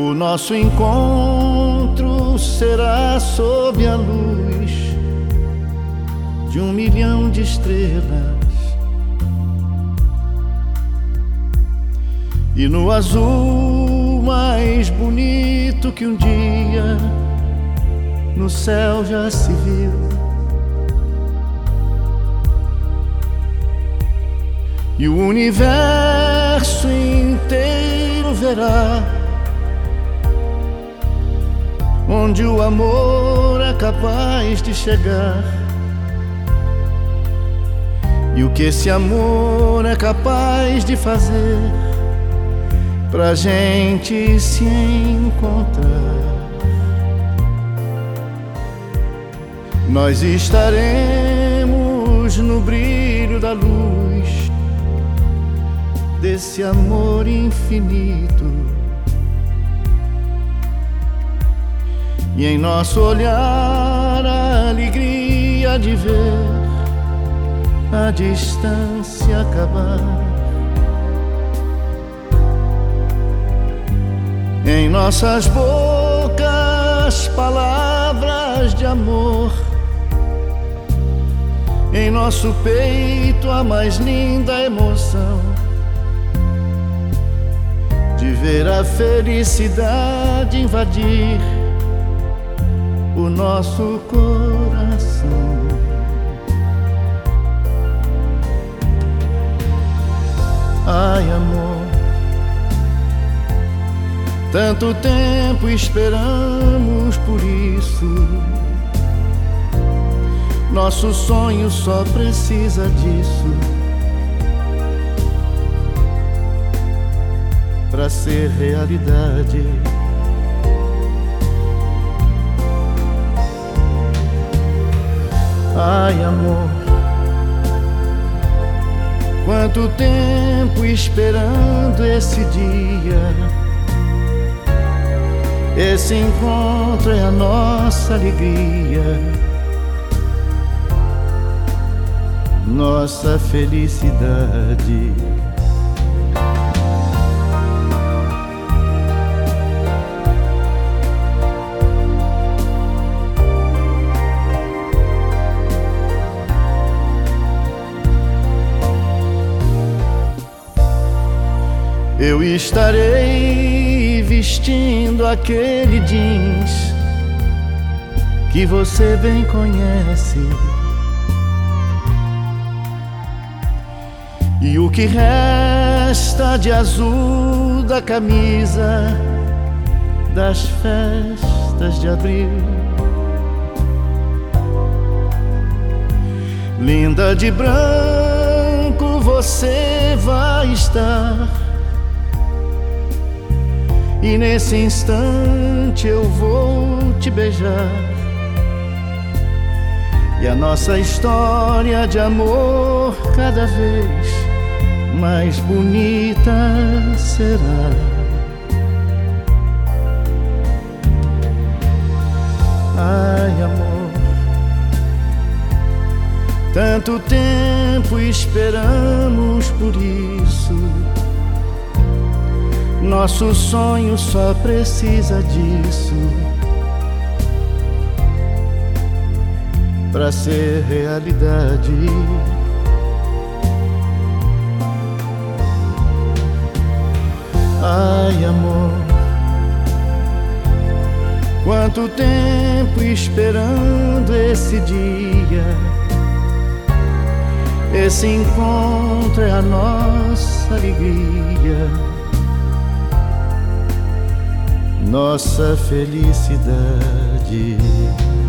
O nosso encontro será sob a luz de 1 milhão de estrelas, e no azul mais bonito que um dia no céu já se viu. E o universo inteiro verá, onde o amor é capaz de chegar, e o que esse amor é capaz de fazer pra gente se encontrar. Nós estaremos no brilho da luz desse amor infinito, e em nosso olhar a alegria de ver a distância acabar. Em nossas bocas palavras de amor, em nosso peito a mais linda emoção de ver a felicidade invadir o nosso coração. Ai, amor, tanto tempo esperamos por isso. Nosso sonho só precisa disso pra ser realidade. Ai, amor, quanto tempo esperando esse dia. Esse encontro é a nossa alegria, nossa felicidade. Eu estarei vestindo aquele jeans que você bem conhece, e o que resta de azul da camisa das festas de abril. Linda de branco você vai estar, e nesse instante eu vou te beijar, e a nossa história de amor cada vez mais bonita será. Ai, amor, tanto tempo esperamos por isso. Nosso sonho só precisa disso pra ser realidade. Ai, amor, quanto tempo esperando esse dia. Esse encontro é a nossa alegria, nossa felicidade.